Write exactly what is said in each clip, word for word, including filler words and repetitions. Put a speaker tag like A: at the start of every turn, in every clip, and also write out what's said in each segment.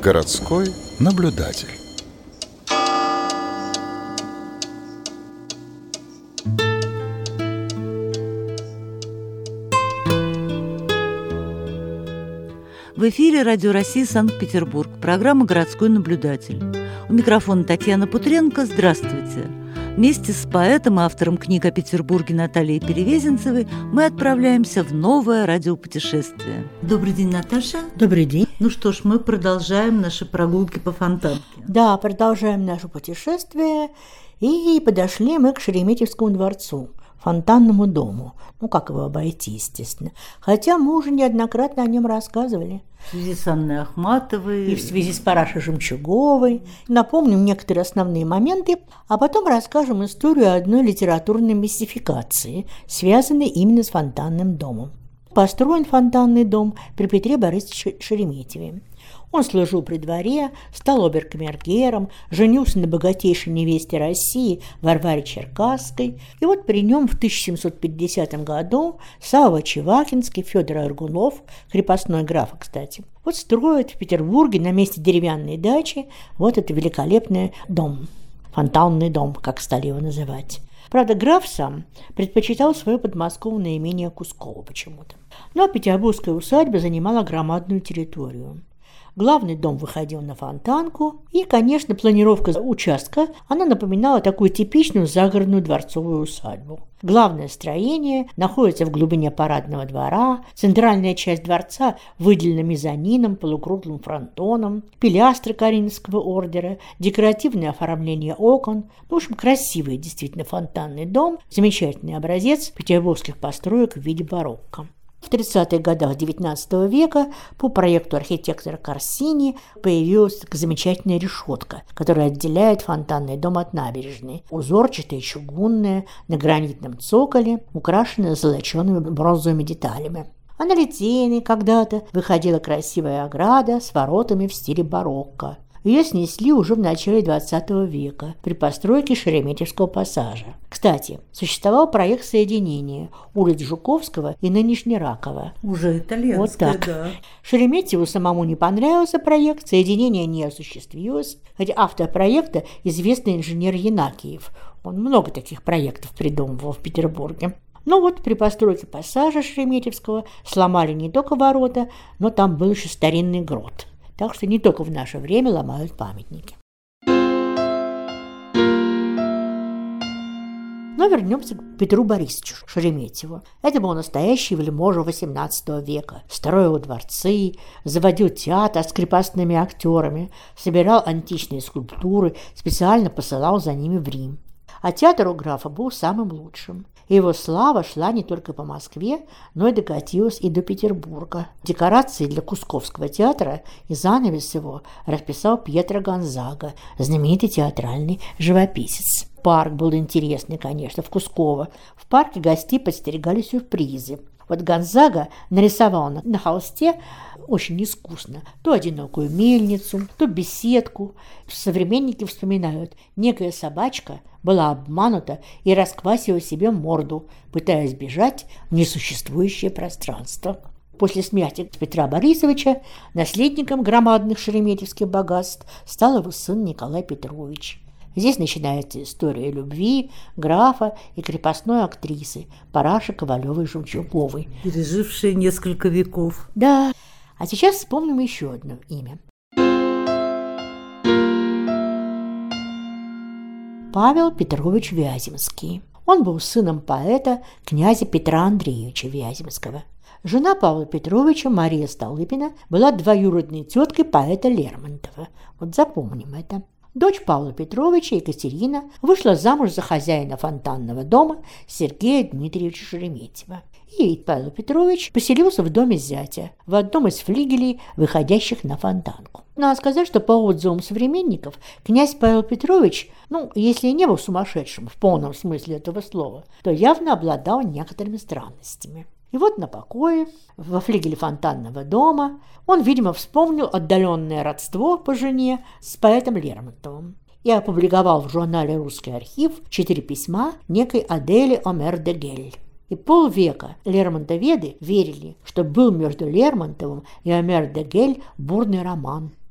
A: Городской наблюдатель.
B: В эфире Радио России Санкт-Петербург, программа «Городской наблюдатель». У микрофона Татьяна Путренко. Здравствуйте. Вместе с поэтом и автором книг о Петербурге Натальей Перевезенцевой мы отправляемся в новое радиопутешествие. Добрый день, Наташа.
C: Добрый день.
B: Ну что ж, мы продолжаем наши прогулки по Фонтанке.
C: Да, продолжаем наше путешествие, и подошли мы к Шереметьевскому дворцу, Фонтанному дому. Ну, как его обойти, естественно. Хотя мы уже неоднократно о нем рассказывали.
B: В связи с Анной Ахматовой.
C: И в связи с Парашей Жемчуговой. Напомним некоторые основные моменты, а потом расскажем историю одной литературной мистификации, связанной именно с Фонтанным домом. Построен Фонтанный дом при Петре Борисовиче Шереметьеве. Он служил при дворе, стал обер-камергером, женился на богатейшей невесте России Варваре Черкасской. И вот при нем в тысяча семьсот пятидесятом году Савва Чевахинский, Федор Аргунов, крепостной граф, кстати, вот строят в Петербурге на месте деревянной дачи вот этот великолепный дом, Фонтанный дом, как стали его называть. Правда, граф сам предпочитал свое подмосковное имение Кусково почему-то. Но петербургская усадьба занимала громадную территорию. Главный дом выходил на Фонтанку, и, конечно, планировка участка, она напоминала такую типичную загородную дворцовую усадьбу. Главное строение находится в глубине парадного двора, центральная часть дворца выделена мезонином, полукруглым фронтоном, пилястры Коринфского ордера, декоративное оформление окон. В общем, красивый действительно фонтанный дом, замечательный образец петербургских построек в виде барокко. В тридцатых годах девятнадцатого века по проекту архитектора Корсини появилась замечательная решетка, которая отделяет Фонтанный дом от набережной. Узорчатая, чугунная, на гранитном цоколе, украшенная золочеными бронзовыми деталями. А на Литейной когда-то выходила красивая ограда с воротами в стиле барокко. Ее снесли уже в начале двадцатого века при постройке Шереметьевского пассажа. Кстати, существовал проект соединения улиц Жуковского и нынешней Ракова.
B: Уже итальянская,
C: вот так.
B: Да.
C: Шереметьеву самому не понравился проект, соединение не осуществилось, хотя автор проекта – известный инженер Янакиев. Он много таких проектов придумывал в Петербурге. Но вот при постройке пассажа Шереметьевского сломали не только ворота, но там был еще старинный грот. Так что не только в наше время ломают памятники. Но вернемся к Петру Борисовичу Шереметьеву. Это был настоящий вельможа восемнадцатого века. Строил дворцы, заводил театр с крепостными актерами, собирал античные скульптуры, специально посылал за ними в Рим. А театр у графа был самым лучшим. И его слава шла не только по Москве, но и докатилась и до Петербурга. Декорации для Кусковского театра и занавес его расписал Пьетро Гонзага, знаменитый театральный живописец. Парк был интересный, конечно, в Кусково. В парке гостей подстерегали сюрпризы. Вот Гонзага нарисовал на, на холсте очень искусно то одинокую мельницу, то беседку. Современники вспоминают, некая собачка была обманута и расквасила себе морду, пытаясь бежать в несуществующее пространство. После смерти Петра Борисовича наследником громадных шереметьевских богатств стал его сын Николай Петрович. Здесь начинается история любви графа и крепостной актрисы Параши Ковалевой-Жемчуговой,
B: пережившей несколько веков.
C: Да, а сейчас вспомним еще одно имя. Павел Петрович Вяземский. Он был сыном поэта князя Петра Андреевича Вяземского. Жена Павла Петровича, Мария Столыпина, была двоюродной теткой поэта Лермонтова. Вот запомним это. Дочь Павла Петровича, Екатерина, вышла замуж за хозяина Фонтанного дома Сергея Дмитриевича Шереметьева. И Павел Петрович поселился в доме зятя, в одном из флигелей, выходящих на Фонтанку. Надо сказать, что по отзывам современников, князь Павел Петрович, ну, если и не был сумасшедшим в полном смысле этого слова, то явно обладал некоторыми странностями. И вот на покое, во флигеле Фонтанного дома, он, видимо, вспомнил отдаленное родство по жене с поэтом Лермонтовым и опубликовал в журнале «Русский архив» четыре письма некой Адели Омер-де-Гель. И полвека лермонтоведы верили, что был между Лермонтовым и Омер-де-Гель бурный роман.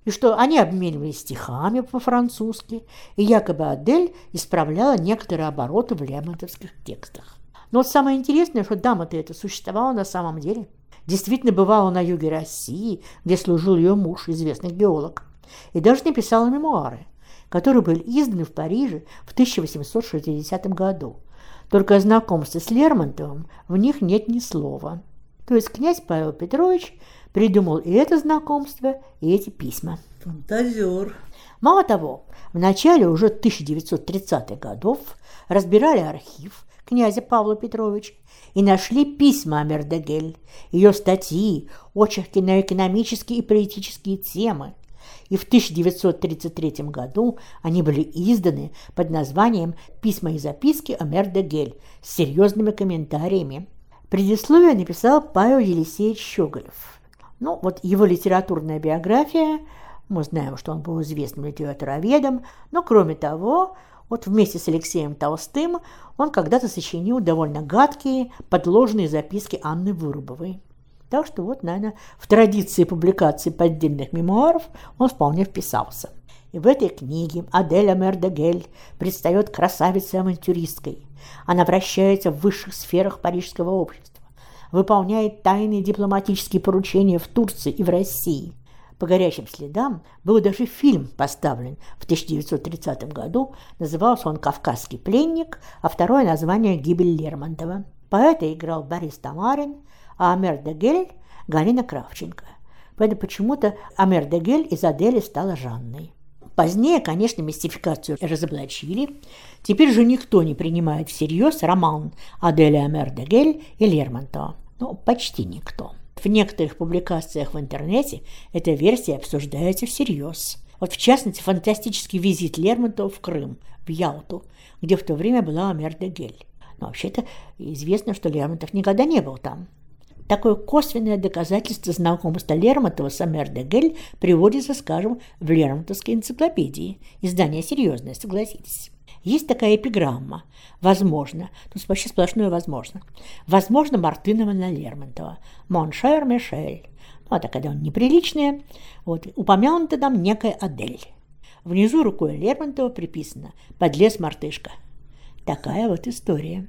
C: и что они обменивались стихами по-французски, и якобы Адель исправляла некоторые обороты в лермонтовских текстах. Но вот самое интересное, что дама-то это существовала на самом деле. Действительно бывала на юге России, где служил ее муж, известный геолог, и даже написала мемуары, которые были изданы в Париже в тысяча восемьсот шестидесятом году. Только о знакомстве с Лермонтовым в них нет ни слова. То есть князь Павел Петрович придумал и это знакомство, и эти письма.
B: Фантазер.
C: Мало того, в начале уже тысяча девятьсот тридцатых годов разбирали архив князя Павла Петровича и нашли письма Амер-де-Гель, ее статьи, очерки на экономические и политические темы. И в тысяча девятьсот тридцать третьем году они были изданы под названием «Письма и записки Амер-де-Гель» с серьезными комментариями. Предисловие написал Павел Елисеевич Щеголев. Ну, вот его литературная биография, мы знаем, что он был известным литературоведом, но кроме того, вот вместе с Алексеем Толстым он когда-то сочинил довольно гадкие подложные записки Анны Вырубовой. Так что вот, наверное, в традиции публикации поддельных мемуаров он вполне вписался. И в этой книге Адель Амер-де-Гель предстает красавицей-авантюристкой. Она вращается в высших сферах парижского общества, выполняет тайные дипломатические поручения в Турции и в России. По горячим следам был даже фильм поставлен в тысяча девятьсот тридцатом году. Назывался он «Кавказский пленник», а второе название «Гибель Лермонтова». Поэта играл Борис Тамарин, а Амер-де-Гель – Галина Кравченко. Поэтому почему-то Амер-де-Гель из Адели стала Жанной. Позднее, конечно, мистификацию разоблачили. Теперь же никто не принимает всерьез роман Адели Амер-де-Гель и Лермонтова. Ну, почти никто. В некоторых публикациях в интернете эта версия обсуждается всерьез. Вот в частности, фантастический визит Лермонтова в Крым, в Ялту, где в то время была Амер-де-Гель. Но вообще-то известно, что Лермонтов никогда не был там. Такое косвенное доказательство знакомства Лермонтова с Амер-де-Гель приводится, скажем, в Лермонтовской энциклопедии. Издание серьезное, согласитесь. Есть такая эпиграмма. Возможно, тут вообще сплошное возможно. Возможно, Мартынова на Лермонтова. Моншер Мишель. Ну, а так, когда он неприличная, вот, упомянута там некая Адель. Внизу рукой Лермонтова приписано «Подлез мартышка». Такая вот история.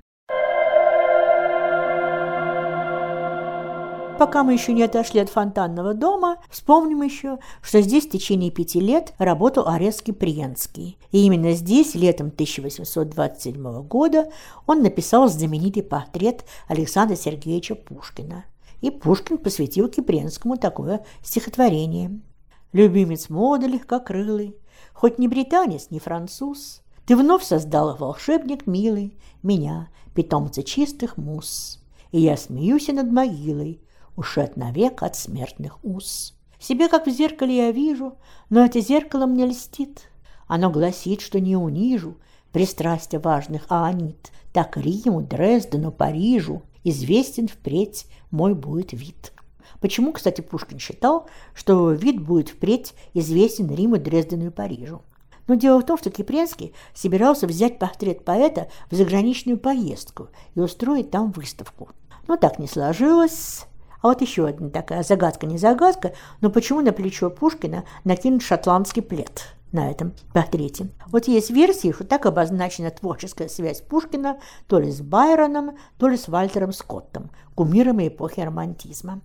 C: Пока мы еще не отошли от Фонтанного дома, вспомним еще, что здесь в течение пяти лет работал Орест Кипренский. И именно здесь, летом тысяча восемьсот двадцать седьмого года, он написал знаменитый портрет Александра Сергеевича Пушкина. И Пушкин посвятил Кипренскому такое стихотворение. «Любимец моды легкокрылый, хоть не британец, не француз, ты вновь создал волшебник милый, меня, питомца чистых муз. И я смеюсь над могилой, ушед навек от смертных уз. Себе, как в зеркале, я вижу, но это зеркало мне льстит. Оно гласит, что не унижу пристрастия важных аонит. Так Риму, Дрездену, Парижу известен впредь мой будет вид». Почему, кстати, Пушкин считал, что вид будет впредь известен Риму, Дрездену и Парижу? Но дело в том, что Кипренский собирался взять портрет поэта в заграничную поездку и устроить там выставку. Но так не сложилось. А вот еще одна такая загадка, не загадка, но почему на плечо Пушкина накинут шотландский плед на этом портрете? Вот есть версии, что так обозначена творческая связь Пушкина то ли с Байроном, то ли с Вальтером Скоттом, кумирами эпохи романтизма.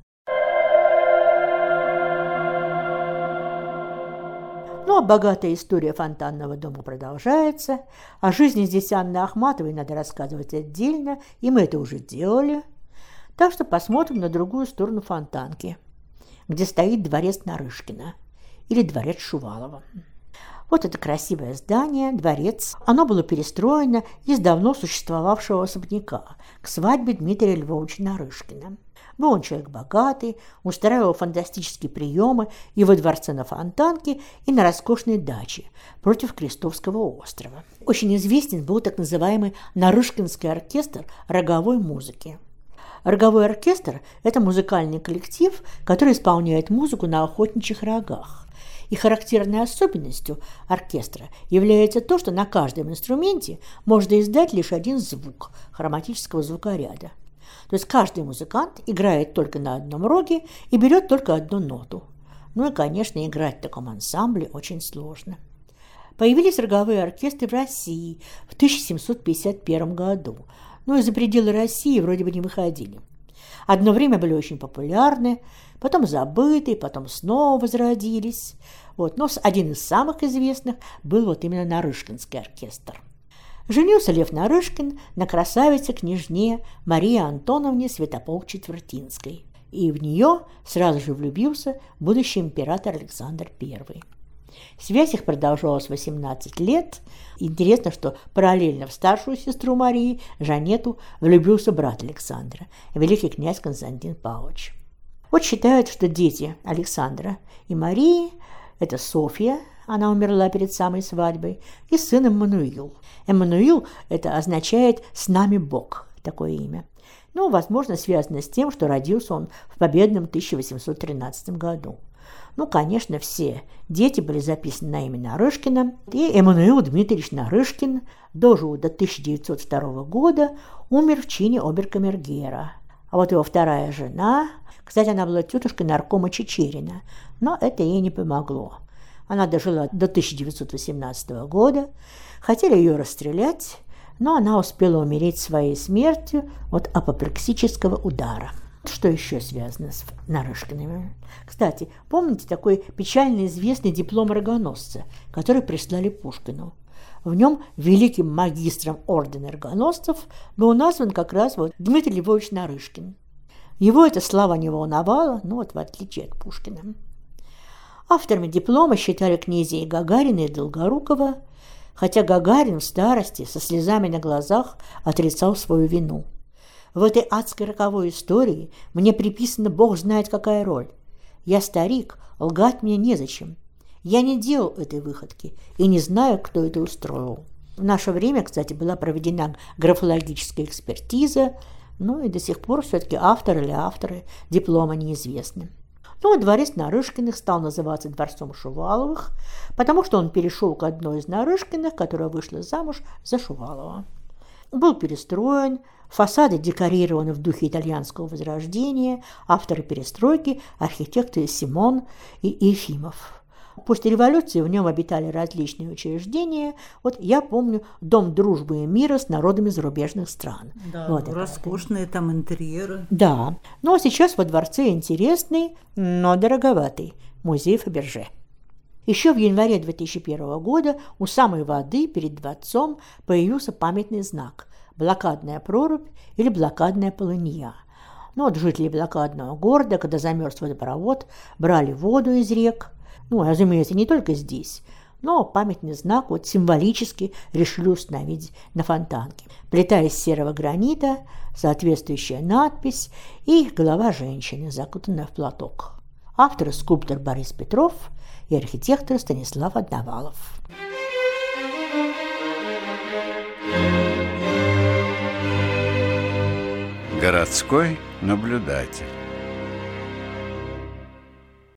C: Ну, а богатая история Фонтанного дома продолжается. О жизни здесь Анны Ахматовой надо рассказывать отдельно, и мы это уже делали. Так что посмотрим на другую сторону Фонтанки, где стоит дворец Нарышкина или дворец Шувалова. Вот это красивое здание, дворец. Оно было перестроено из давно существовавшего особняка к свадьбе Дмитрия Львовича Нарышкина. Был он человек богатый, устраивал фантастические приемы и во дворце на Фонтанке, и на роскошной даче против Крестовского острова. Очень известен был так называемый Нарышкинский оркестр роговой музыки. Роговой оркестр – это музыкальный коллектив, который исполняет музыку на охотничьих рогах. И характерной особенностью оркестра является то, что на каждом инструменте можно издать лишь один звук хроматического звукоряда. То есть каждый музыкант играет только на одном роге и берет только одну ноту. Ну и, конечно, играть в таком ансамбле очень сложно. Появились роговые оркестры в России в тысяча семьсот пятьдесят первом году, но и за пределы России вроде бы не выходили. Одно время были очень популярны, потом забыты, потом снова возродились. Вот. Но один из самых известных был вот именно Нарышкинский оркестр. Женился Лев Нарышкин на красавице-княжне Марии Антоновне Святополк-Четвертинской, и в нее сразу же влюбился будущий император Александр Первый. Связь их продолжалась восемнадцать лет. Интересно, что параллельно в старшую сестру Марии, Жанету, влюбился брат Александра, великий князь Константин Павлович. Вот считают, что дети Александра и Марии – это Софья, она умерла перед самой свадьбой, и сын Эммануил. Эммануил – это означает «с нами Бог», такое имя. Ну, возможно, связано с тем, что родился он в победном тысяча восемьсот тринадцатом году. Ну, конечно, все дети были записаны на имя Нарышкина, и Эммануил Дмитриевич Нарышкин дожил до тысяча девятьсот второго года, умер в чине обер-камергера. А вот его вторая жена, кстати, она была тетушкой наркома Чичерина, но это ей не помогло. Она дожила до тысяча девятьсот восемнадцатого года, хотели ее расстрелять, но она успела умереть своей смертью от апоплексического удара. Что еще связано с Нарышкиными? Кстати, помните такой печально известный диплом рогоносца, который прислали Пушкину? В нем великим магистром ордена рогоносцев был назван как раз вот Дмитрий Львович Нарышкин. Его эта слава не волновала, ну вот в отличие от Пушкина. Авторами диплома считали князей Гагарина и Долгорукова, хотя Гагарин в старости со слезами на глазах отрицал свою вину. В этой адской роковой истории мне приписана бог знает какая роль. Я старик, лгать мне незачем. Я не делал этой выходки и не знаю, кто это устроил. В наше время, кстати, была проведена графологическая экспертиза, ну и до сих пор все-таки автор или авторы диплома неизвестны. Ну, а дворец Нарышкиных стал называться дворцом Шуваловых, потому что он перешел к одной из Нарышкиных, которая вышла замуж за Шувалова. Был перестроен, фасады декорированы в духе итальянского возрождения, авторы перестройки – архитекторы Симон и Ефимов. После революции в нем обитали различные учреждения. Вот я помню Дом дружбы и мира с народами зарубежных стран.
B: Да,
C: вот
B: роскошные это. Там интерьеры.
C: Да, но сейчас во дворце интересный, но дороговатый музей Фаберже. Еще в январе две тысячи первого года у самой воды перед дворцом появился памятный знак – блокадная прорубь или блокадная полынья. Ну, вот жители блокадного города, когда замерз водопровод, брали воду из рек. Ну, разумеется, не только здесь, но памятный знак вот символически решили установить на Фонтанке. Плита из серого гранита, соответствующая надпись и голова женщины, закутанная в платок. Автор – скульптор Борис Петров и архитектор Станислав Одновалов.
A: Городской наблюдатель.